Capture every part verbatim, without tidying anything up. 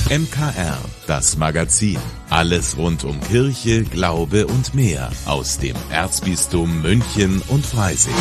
M K R, das Magazin. Alles rund um Kirche, Glaube und mehr aus dem Erzbistum München und Freising.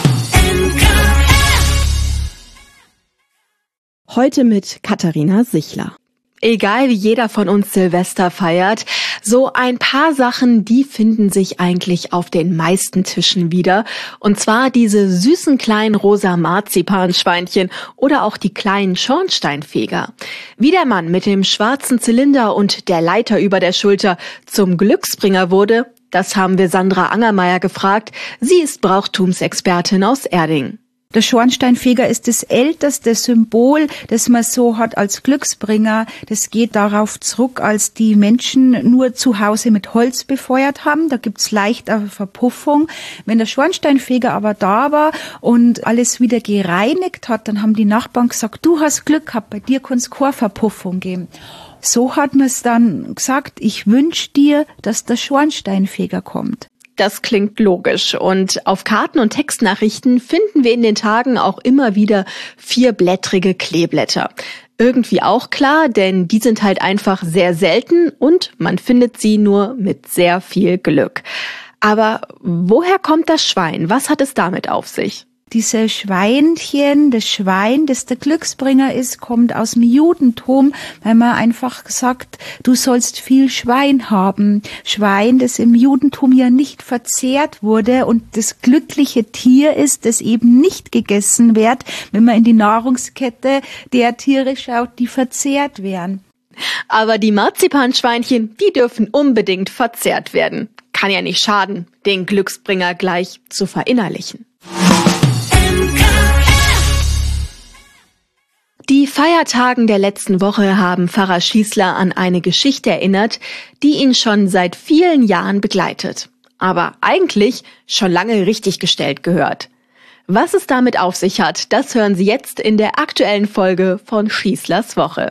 Heute mit Katharina Sichler. Egal wie jeder von uns Silvester feiert, so ein paar Sachen, die finden sich eigentlich auf den meisten Tischen wieder. Und zwar diese süßen kleinen rosa Marzipanschweinchen oder auch die kleinen Schornsteinfeger. Wie der Mann mit dem schwarzen Zylinder und der Leiter über der Schulter zum Glücksbringer wurde, das haben wir Sandra Angermeier gefragt. Sie ist Brauchtumsexpertin aus Erding. Der Schornsteinfeger ist das älteste Symbol, das man so hat als Glücksbringer. Das geht darauf zurück, als die Menschen nur zu Hause mit Holz befeuert haben. Da gibt's leicht eine Verpuffung. Wenn der Schornsteinfeger aber da war und alles wieder gereinigt hat, dann haben die Nachbarn gesagt, du hast Glück gehabt, bei dir kann's keine Verpuffung geben. So hat man es dann gesagt, ich wünsche dir, dass der Schornsteinfeger kommt. Das klingt logisch. Und auf Karten und Textnachrichten finden wir in den Tagen auch immer wieder vierblättrige Kleeblätter. Irgendwie auch klar, denn die sind halt einfach sehr selten und man findet sie nur mit sehr viel Glück. Aber woher kommt das Schwein? Was hat es damit auf sich? Diese Schweinchen, das Schwein, das der Glücksbringer ist, kommt aus dem Judentum, weil man einfach sagt, du sollst viel Schwein haben. Schwein, das im Judentum ja nicht verzehrt wurde und das glückliche Tier ist, das eben nicht gegessen wird, wenn man in die Nahrungskette der Tiere schaut, die verzehrt werden. Aber die Marzipanschweinchen, die dürfen unbedingt verzehrt werden. Kann ja nicht schaden, den Glücksbringer gleich zu verinnerlichen. Die Feiertagen der letzten Woche haben Pfarrer Schießler an eine Geschichte erinnert, die ihn schon seit vielen Jahren begleitet, aber eigentlich schon lange richtiggestellt gehört. Was es damit auf sich hat, das hören Sie jetzt in der aktuellen Folge von Schießlers Woche.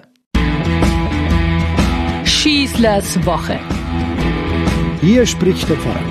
Schießlers Woche. Hier spricht der Pfarrer.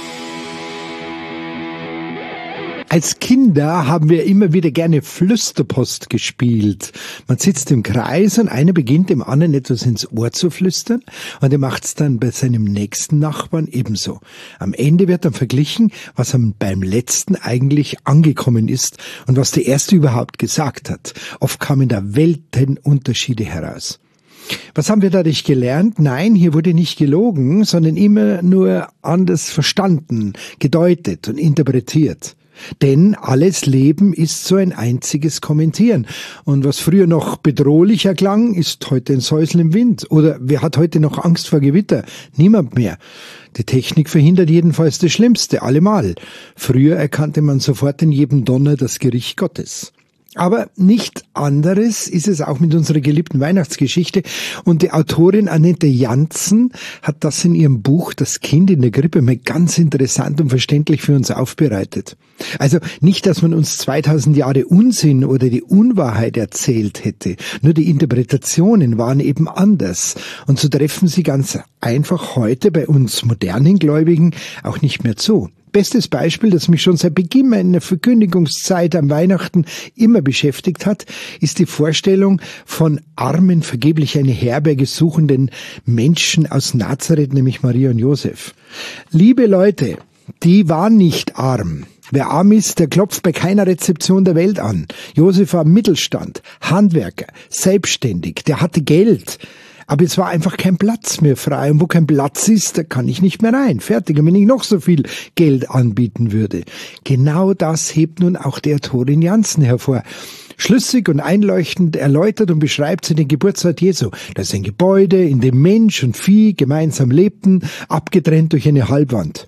Als Kinder haben wir immer wieder gerne Flüsterpost gespielt. Man sitzt im Kreis und einer beginnt dem anderen etwas ins Ohr zu flüstern und er macht's dann bei seinem nächsten Nachbarn ebenso. Am Ende wird dann verglichen, was am beim letzten eigentlich angekommen ist und was der erste überhaupt gesagt hat. Oft kamen da Weltenunterschiede heraus. Was haben wir dadurch gelernt? Nein, hier wurde nicht gelogen, sondern immer nur anders verstanden, gedeutet und interpretiert. Denn alles Leben ist so ein einziges Kommentieren. Und was früher noch bedrohlicher klang, ist heute ein Säuseln im Wind. Oder wer hat heute noch Angst vor Gewitter? Niemand mehr. Die Technik verhindert jedenfalls das Schlimmste, allemal. Früher erkannte man sofort in jedem Donner das Gericht Gottes. Aber nicht anderes ist es auch mit unserer geliebten Weihnachtsgeschichte. Und die Autorin Annette Janssen hat das in ihrem Buch Das Kind in der Krippe mal ganz interessant und verständlich für uns aufbereitet. Also nicht, dass man uns zweitausend Jahre Unsinn oder die Unwahrheit erzählt hätte. Nur die Interpretationen waren eben anders. Und so treffen sie ganz einfach heute bei uns modernen Gläubigen auch nicht mehr zu. Bestes Beispiel, das mich schon seit Beginn meiner Verkündigungszeit am Weihnachten immer beschäftigt hat, ist die Vorstellung von armen, vergeblich eine Herberge suchenden Menschen aus Nazareth, nämlich Maria und Josef. Liebe Leute, die waren nicht arm. Wer arm ist, der klopft bei keiner Rezeption der Welt an. Josef war Mittelstand, Handwerker, selbstständig, der hatte Geld. Aber es war einfach kein Platz mehr frei. Und wo kein Platz ist, da kann ich nicht mehr rein. Fertig. Und wenn ich noch so viel Geld anbieten würde. Genau das hebt nun auch die Autorin Janssen hervor. Schlüssig und einleuchtend erläutert und beschreibt sie den Geburtsort Jesu. Das ist ein Gebäude, in dem Mensch und Vieh gemeinsam lebten, abgetrennt durch eine Halbwand.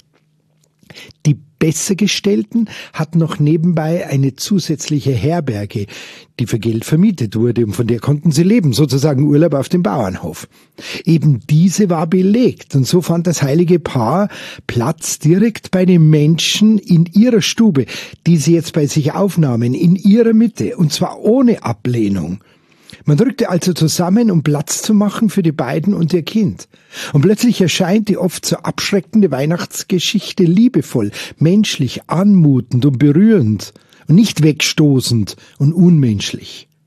Die Bessergestellten hatten noch nebenbei eine zusätzliche Herberge, die für Geld vermietet wurde und von der konnten sie leben, sozusagen Urlaub auf dem Bauernhof. Eben diese war belegt und so fand das heilige Paar Platz direkt bei den Menschen in ihrer Stube, die sie jetzt bei sich aufnahmen, in ihrer Mitte und zwar ohne Ablehnung. Man drückte also zusammen, um Platz zu machen für die beiden und ihr Kind. Und plötzlich erscheint die oft so abschreckende Weihnachtsgeschichte liebevoll, menschlich, anmutend und berührend und nicht wegstoßend und unmenschlich.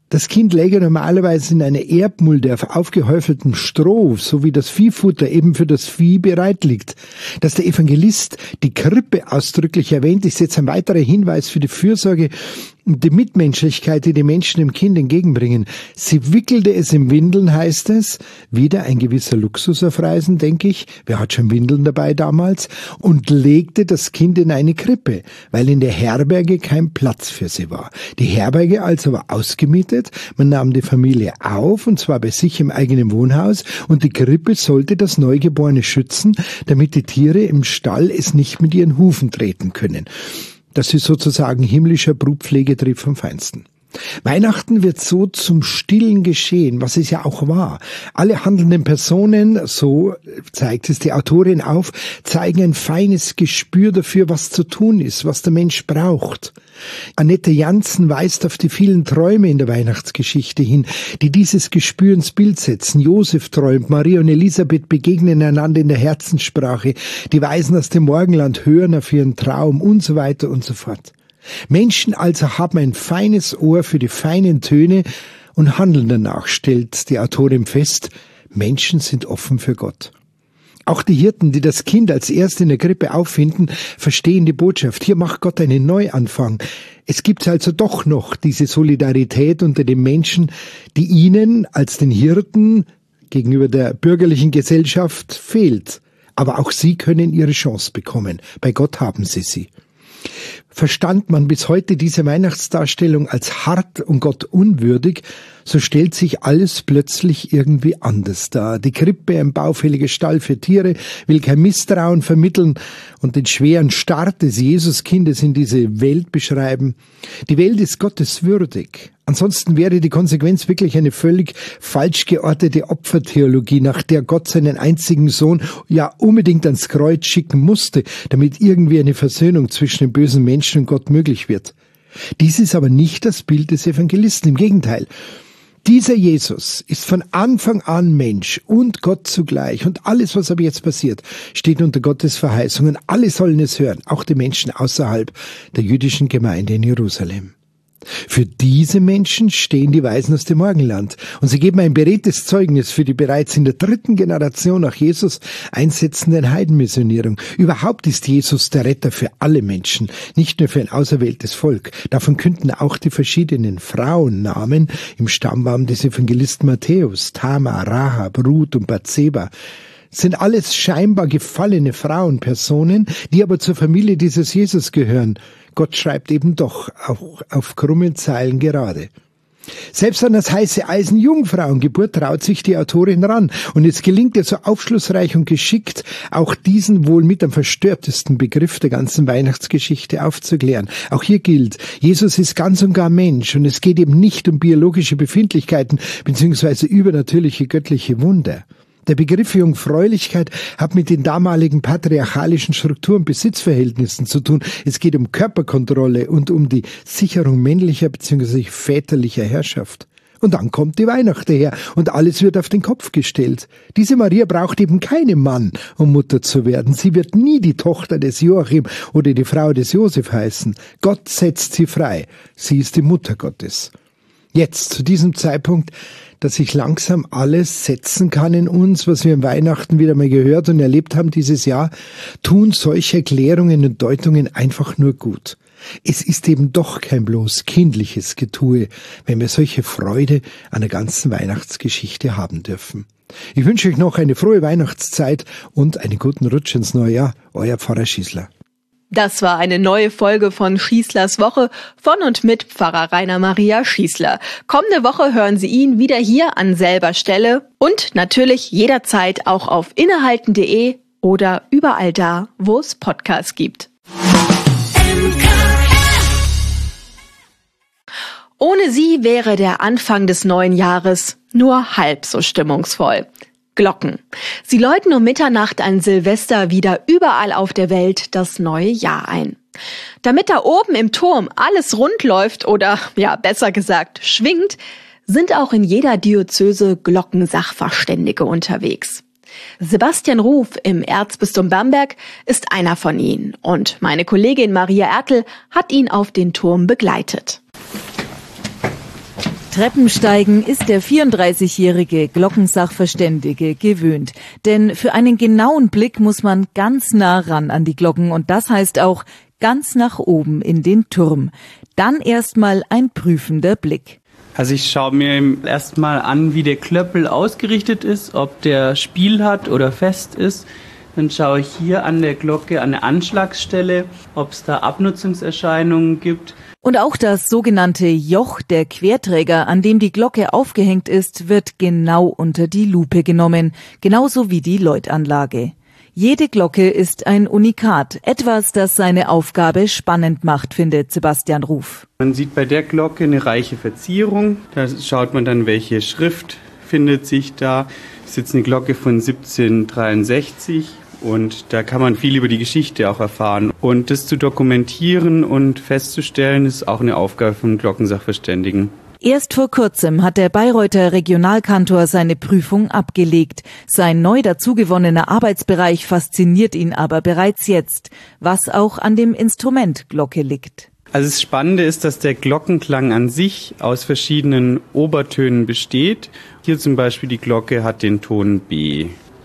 Das Kind läge normalerweise in einer Erbmulde auf aufgehäufeltem Stroh, so wie das Viehfutter eben für das Vieh bereit liegt. Dass der Evangelist die Krippe ausdrücklich erwähnt, ist jetzt ein weiterer Hinweis für die Fürsorge und die Mitmenschlichkeit, die die Menschen dem Kind entgegenbringen. Sie wickelte es in Windeln, heißt es. Wieder ein gewisser Luxus auf Reisen, denke ich. Wer hat schon Windeln dabei damals? Und legte das Kind in eine Krippe, weil in der Herberge kein Platz für sie war. Die Herberge also war ausgemietet. Man nahm die Familie auf, und zwar bei sich im eigenen Wohnhaus. Und die Krippe sollte das Neugeborene schützen, damit die Tiere im Stall es nicht mit ihren Hufen treten können. Das ist sozusagen himmlischer Brutpflegetrieb vom Feinsten. Weihnachten wird so zum stillen Geschehen, was es ja auch war. Alle handelnden Personen, so zeigt es die Autorin auf, zeigen ein feines Gespür dafür, was zu tun ist, was der Mensch braucht. Annette Janssen weist auf die vielen Träume in der Weihnachtsgeschichte hin, die dieses Gespür ins Bild setzen. Josef träumt, Maria und Elisabeth begegnen einander in der Herzenssprache, die Weisen aus dem Morgenland hören auf ihren Traum und so weiter und so fort. Menschen also haben ein feines Ohr für die feinen Töne und handeln danach, stellt die Autorin fest. Menschen sind offen für Gott. Auch die Hirten, die das Kind als erst in der Krippe auffinden, verstehen die Botschaft. Hier macht Gott einen Neuanfang. Es gibt also doch noch diese Solidarität unter den Menschen, die ihnen als den Hirten gegenüber der bürgerlichen Gesellschaft fehlt. Aber auch sie können ihre Chance bekommen. Bei Gott haben sie sie. Verstand man bis heute diese Weihnachtsdarstellung als hart und Gott unwürdig, so stellt sich alles plötzlich irgendwie anders dar. Die Krippe, ein baufälliger Stall für Tiere, will kein Misstrauen vermitteln und den schweren Start des Jesuskindes in diese Welt beschreiben. Die Welt ist Gottes würdig. Ansonsten wäre die Konsequenz wirklich eine völlig falsch geortete Opfertheologie, nach der Gott seinen einzigen Sohn ja unbedingt ans Kreuz schicken musste, damit irgendwie eine Versöhnung zwischen dem bösen Menschen und Gott möglich wird. Dies ist aber nicht das Bild des Evangelisten, im Gegenteil. Dieser Jesus ist von Anfang an Mensch und Gott zugleich. Und alles, was aber jetzt passiert, steht unter Gottes Verheißungen. Alle sollen es hören, auch die Menschen außerhalb der jüdischen Gemeinde in Jerusalem. Für diese Menschen stehen die Weisen aus dem Morgenland und sie geben ein beredtes Zeugnis für die bereits in der dritten Generation nach Jesus einsetzende Heidenmissionierung. Überhaupt ist Jesus der Retter für alle Menschen, nicht nur für ein auserwähltes Volk. Davon künden auch die verschiedenen Frauennamen im Stammbaum des Evangelisten Matthäus, Tamar, Rahab, Ruth und Bathseba. Sind alles scheinbar gefallene Frauenpersonen, die aber zur Familie dieses Jesus gehören. Gott schreibt eben doch auch auf krummen Zeilen gerade. Selbst an das heiße Eisen Jungfrauengeburt traut sich die Autorin ran. Und es gelingt ihr so aufschlussreich und geschickt, auch diesen wohl mit am verstörtesten Begriff der ganzen Weihnachtsgeschichte aufzuklären. Auch hier gilt, Jesus ist ganz und gar Mensch und es geht eben nicht um biologische Befindlichkeiten bzw. übernatürliche göttliche Wunder. Der Begriff Jungfräulichkeit hat mit den damaligen patriarchalischen Strukturen und Besitzverhältnissen zu tun. Es geht um Körperkontrolle und um die Sicherung männlicher bzw. väterlicher Herrschaft. Und dann kommt die Weihnacht her und alles wird auf den Kopf gestellt. Diese Maria braucht eben keinen Mann, um Mutter zu werden. Sie wird nie die Tochter des Joachim oder die Frau des Josef heißen. Gott setzt sie frei. Sie ist die Mutter Gottes. Jetzt, zu diesem Zeitpunkt, dass sich langsam alles setzen kann in uns, was wir an Weihnachten wieder mal gehört und erlebt haben dieses Jahr, tun solche Erklärungen und Deutungen einfach nur gut. Es ist eben doch kein bloß kindliches Getue, wenn wir solche Freude an der ganzen Weihnachtsgeschichte haben dürfen. Ich wünsche euch noch eine frohe Weihnachtszeit und einen guten Rutsch ins neue Jahr. Euer Pfarrer Schießler. Das war eine neue Folge von Schießlers Woche von und mit Pfarrer Rainer Maria Schießler. Kommende Woche hören Sie ihn wieder hier an selber Stelle und natürlich jederzeit auch auf innehalten punkt de oder überall da, wo es Podcasts gibt. Ohne sie wäre der Anfang des neuen Jahres nur halb so stimmungsvoll. Glocken. Sie läuten um Mitternacht an Silvester wieder überall auf der Welt das neue Jahr ein. Damit da oben im Turm alles rund läuft oder, ja, besser gesagt, schwingt, sind auch in jeder Diözese Glockensachverständige unterwegs. Sebastian Ruf im Erzbistum Bamberg ist einer von ihnen und meine Kollegin Maria Ertl hat ihn auf den Turm begleitet. Treppensteigen ist der vierunddreißigjährige Glockensachverständige gewöhnt. Denn für einen genauen Blick muss man ganz nah ran an die Glocken und das heißt auch ganz nach oben in den Turm. Dann erstmal ein prüfender Blick. Also ich schaue mir erstmal an, wie der Klöppel ausgerichtet ist, ob der Spiel hat oder fest ist. Dann schaue ich hier an der Glocke an der Anschlagsstelle, ob es da Abnutzungserscheinungen gibt. Und auch das sogenannte Joch, der Querträger, an dem die Glocke aufgehängt ist, wird genau unter die Lupe genommen, genauso wie die Läutanlage. Jede Glocke ist ein Unikat, etwas, das seine Aufgabe spannend macht, findet Sebastian Ruf. Man sieht bei der Glocke eine reiche Verzierung, da schaut man dann, welche Schrift findet sich da. Das ist jetzt eine Glocke von siebzehnhundertdreiundsechzig. Und da kann man viel über die Geschichte auch erfahren. Und das zu dokumentieren und festzustellen, ist auch eine Aufgabe vom Glockensachverständigen. Erst vor kurzem hat der Bayreuther Regionalkantor seine Prüfung abgelegt. Sein neu dazugewonnener Arbeitsbereich fasziniert ihn aber bereits jetzt, was auch an dem Instrument Glocke liegt. Also das Spannende ist, dass der Glockenklang an sich aus verschiedenen Obertönen besteht. Hier zum Beispiel die Glocke hat den Ton B.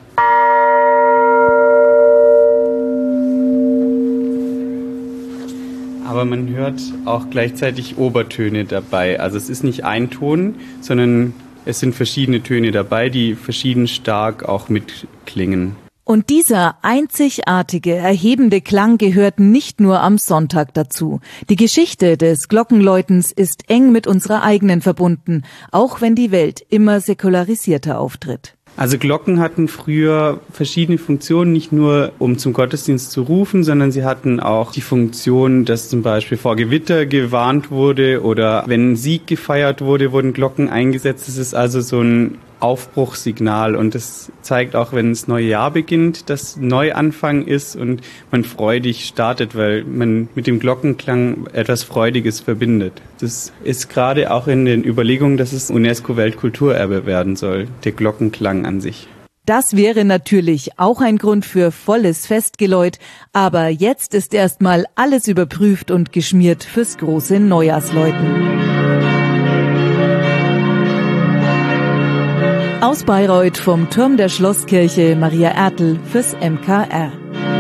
Aber man hört auch gleichzeitig Obertöne dabei. Also es ist nicht ein Ton, sondern es sind verschiedene Töne dabei, die verschieden stark auch mitklingen. Und dieser einzigartige, erhebende Klang gehört nicht nur am Sonntag dazu. Die Geschichte des Glockenläutens ist eng mit unserer eigenen verbunden, auch wenn die Welt immer säkularisierter auftritt. Also Glocken hatten früher verschiedene Funktionen, nicht nur um zum Gottesdienst zu rufen, sondern sie hatten auch die Funktion, dass zum Beispiel vor Gewitter gewarnt wurde oder wenn Sieg gefeiert wurde, wurden Glocken eingesetzt. Es ist also so ein Aufbruchssignal und das zeigt auch, wenn das neue Jahr beginnt, dass Neuanfang ist und man freudig startet, weil man mit dem Glockenklang etwas Freudiges verbindet. Das ist gerade auch in den Überlegungen, dass es UNESCO-Weltkulturerbe werden soll, der Glockenklang an sich. Das wäre natürlich auch ein Grund für volles Festgeläut, aber jetzt ist erstmal alles überprüft und geschmiert fürs große Neujahrsläuten. Aus Bayreuth vom Turm der Schlosskirche Maria Ertl fürs M K R.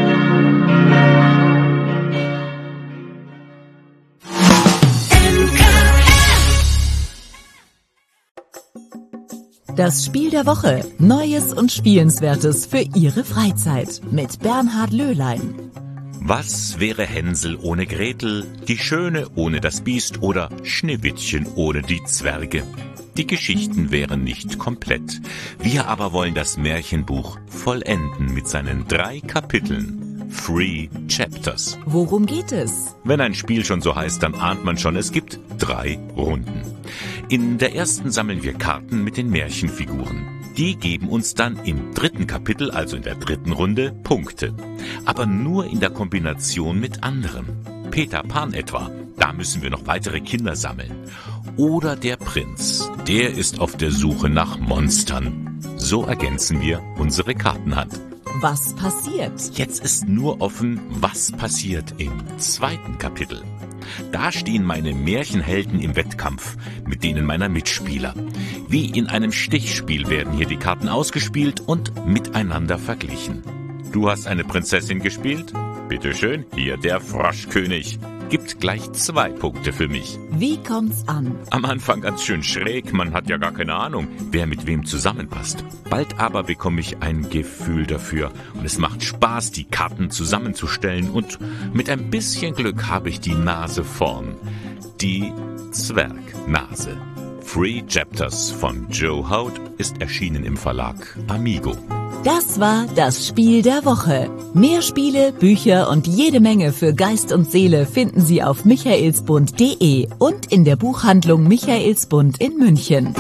Das Spiel der Woche. Neues und Spielenswertes für Ihre Freizeit mit Bernhard Löhlein. Was wäre Hänsel ohne Gretel, die Schöne ohne das Biest oder Schneewittchen ohne die Zwerge? Die Geschichten wären nicht komplett. Wir aber wollen das Märchenbuch vollenden mit seinen drei Kapiteln. Three Chapters. Worum geht es? Wenn ein Spiel schon so heißt, dann ahnt man schon, es gibt drei Runden. In der ersten sammeln wir Karten mit den Märchenfiguren. Die geben uns dann im dritten Kapitel, also in der dritten Runde, Punkte. Aber nur in der Kombination mit anderen. Peter Pan etwa, da müssen wir noch weitere Kinder sammeln. Oder der Prinz, der ist auf der Suche nach Monstern. So ergänzen wir unsere Kartenhand. Was passiert? Jetzt ist nur offen, was passiert im zweiten Kapitel. Da stehen meine Märchenhelden im Wettkampf mit denen meiner Mitspieler. Wie in einem Stichspiel werden hier die Karten ausgespielt und miteinander verglichen. Du hast eine Prinzessin gespielt? Bitteschön, hier der Froschkönig. Gibt gleich zwei Punkte für mich. Wie kommt's an? Am Anfang ganz schön schräg, man hat ja gar keine Ahnung, wer mit wem zusammenpasst. Bald aber bekomme ich ein Gefühl dafür und es macht Spaß, die Karten zusammenzustellen und mit ein bisschen Glück habe ich die Nase vorn. Die Zwergnase. Three Chapters von Joe Hout ist erschienen im Verlag Amigo. Das war das Spiel der Woche. Mehr Spiele, Bücher und jede Menge für Geist und Seele finden Sie auf michaelsbund punkt de und in der Buchhandlung Michaelsbund in München.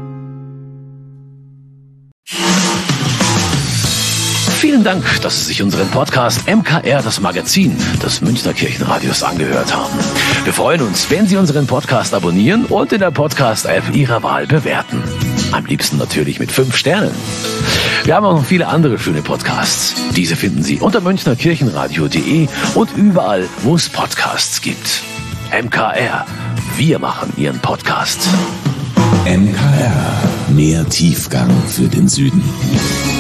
Vielen Dank, dass Sie sich unseren Podcast M K R, das Magazin des Münchner Kirchenradios, angehört haben. Wir freuen uns, wenn Sie unseren Podcast abonnieren und in der Podcast-App Ihrer Wahl bewerten. Am liebsten natürlich mit fünf Sternen. Wir haben auch noch viele andere schöne Podcasts. Diese finden Sie unter münchner kirchenradio punkt de und überall, wo es Podcasts gibt. M K R, wir machen Ihren Podcast. M K R. Mehr Tiefgang für den Süden.